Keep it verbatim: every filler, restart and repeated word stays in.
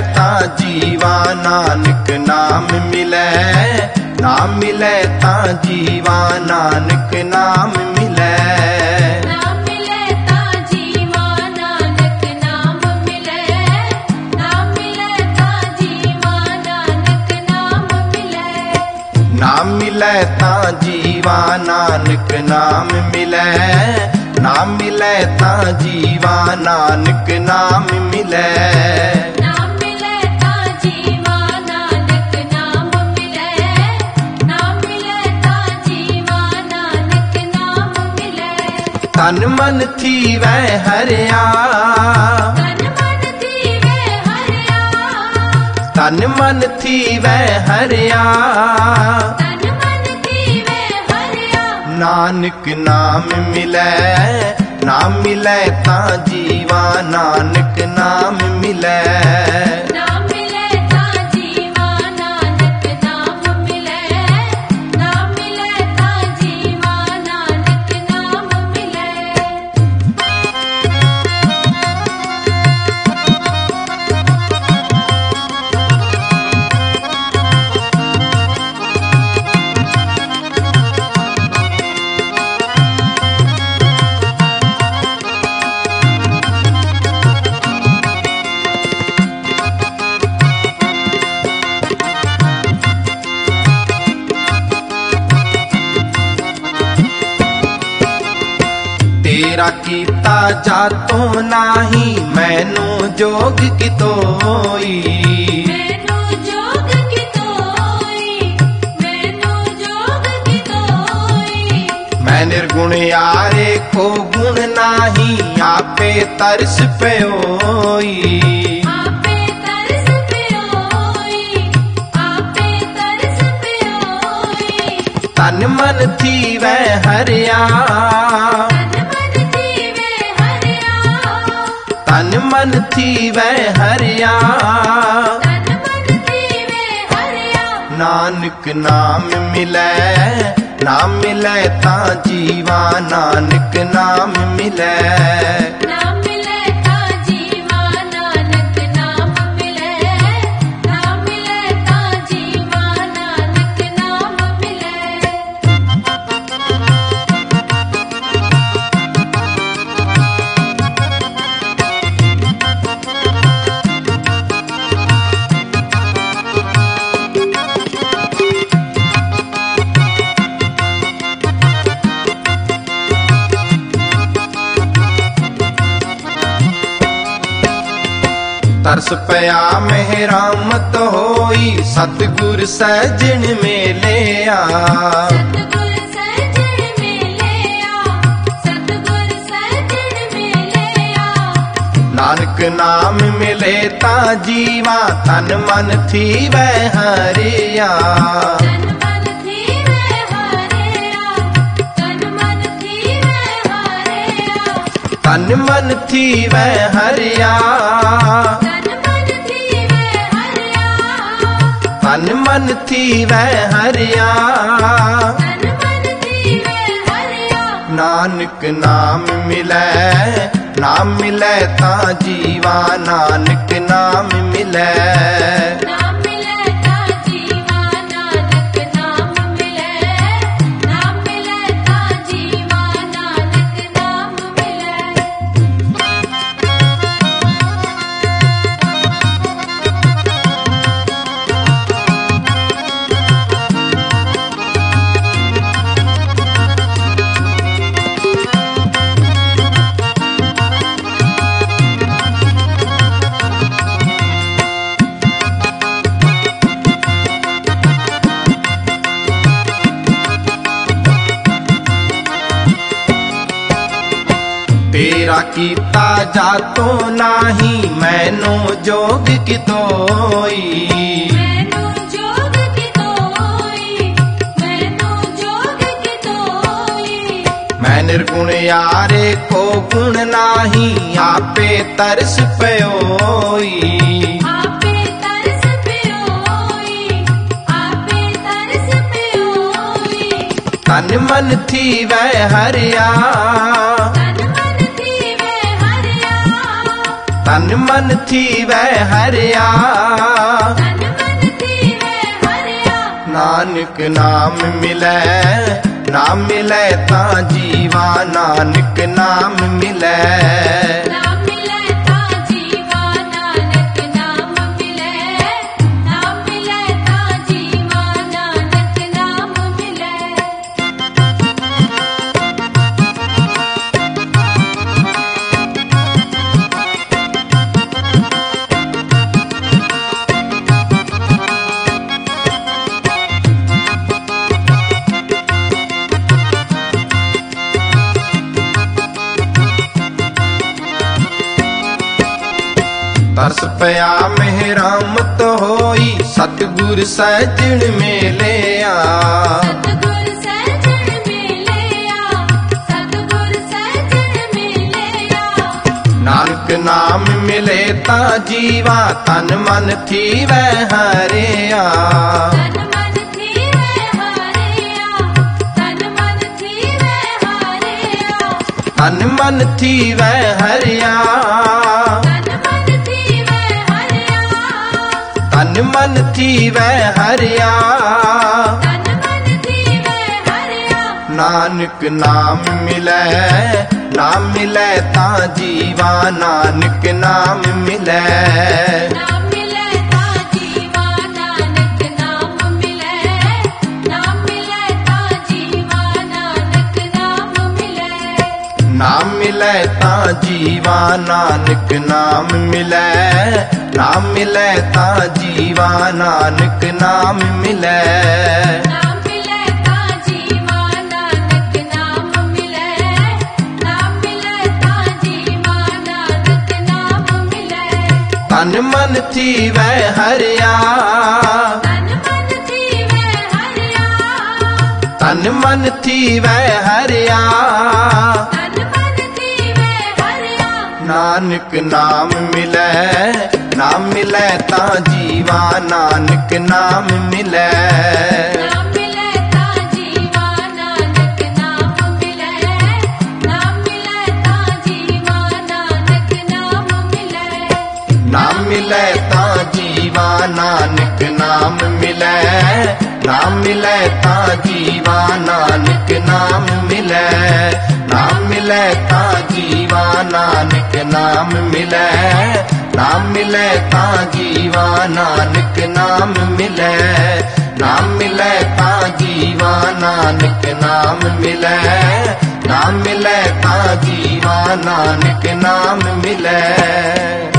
ता जीवा नानक नाम मिले, नाम मिले ता जीवा नानक नाम मिले। नाम मिले ता जीवा नानक नाम मिले, नाम मिले ता जीवा नानक नाम मिले। नाम मिले ता जीवा नानक नाम मिले, नाम मिले ता जीवा नानक नाम मिले। नाम मिले ता जीवा नानक नाम मिले, नाम मिले ता जीवा नानक नाम मिले। तन मन थी वै हरिया, तन मन थी वे हरिया, तन मन थी वै हरिया, तन मन थी वे हरिया। नानक नाम मिले, नाम मिले ता जीवा नानक नाम मिले। नाम मिले ता जीवा नानक नाम मिले, नाम मिले ता जीवा नानक नाम मिले। तेरा कीता जातो नाही मैनू जोग कितोई, मैनू जोग कितोई, मैनू जोग कितोई। मैं निर्गुण यारे को गुण नाही आपे तरस प्योई। आपे तरस प्योई, आपे तरस प्योई। तन मन थी वै हरिया, तन मन थी वे हरिया, तन मन थी वै हरिया, तन मन थी वे हरिया। नानक नाम मिले, नाम मिले ता जीवा नानक नाम मिले। नाम मिले ता जीवा नानक नाम मिले, नाम मिले ता जीवा नानक नाम मिले। तरस पया मेहरामत होई सतगुर सजन मेले आ। सतगुर सजन मिले आ, सतगुर सजन मिले आ। नानक नाम मिले ता जीवा तन मन थी वै हरिया। तन मन थी वे हरिया, तन मन थी वे हरिया। तन मन थी वै हरिया, तन मन थी वे हरिया, तन मन थी वै हरिया। तन मन थी वे हरिया। नानक नाम मिले, नाम मिले ता जीवा नानक नाम मिले। नाम मिले ता जीवा नानक नाम मिले, नाम मिले ता जीवा नानक नाम मिले। तेरा कीता जातो नाही मैनू जोग कितोई। मैनू जोग कितोई, मैनू जोग कितोई। मैं निर्गुण यारे को गुण नाही आपे तरस प्योई। आपे तरस प्योई, आपे तरस प्योई। तन मन थी वै हरिया, तन मन थी वे हरिया, तन मन थीवै हरिया तन मन थीवै हरिया नानक नाम मिलै नाम मिलै तां जीवा नानक नाम मिलै नाम मिलै तां जीवा नानक नाम मिलै नाम मिलै तां जीवा नानक नाम मिलै तरस पया मेहरामत होई सतगुर सजण मेलिया सतगुर सजण मिलिया सतगुर सजण मिलिया नानक नाम मिले ता जीवा तन मन थीवै हरिया तन मन थीवै हरिया तन मन थीवै हरिया तन मन थीवै हरिया तन मन थीवै हरिया तन मन थीवै हरिया तन मन थीवै हरिया नानक नाम मिलै नाम मिलै ता जीवा नानक नाम मिलै नाम मिलै तां जीवा नानक नाम मिलै नाम मिलै तां जीवा नानक नाम मिलै नाम मिलै ता जीवा नानक नाम मिलै नाम मिलै ता जीवा नानक नाम मिलै नाम मिलै तां जीवा नानक नाम मिलै नाम मिलै तां जीवा नानक नाम मिलै तन मन थीवै हरिया तन मन थीवै हरिया तन मन थीवै हरिया तन मन थीवै हरिया नानक नाम मिलै नाम मिलै ता जीवा नानक नाम मिलै नाम मिलै तां जीवा नानक नाम मिलै नाम मिलै तां जीवा नानक नाम मिलै नाम मिलै ता जीवा नानक नाम मिलै नाम मिलै ता जीवा नानक नाम मिलै नाम मिलै ता जीवा नानक नाम मिलै नाम मिलै ता जीवा नानक नाम मिलै नाम मिलै ता जीवा नानक नाम मिलै नाम मिलै ता जीवा नानक नाम मिलै।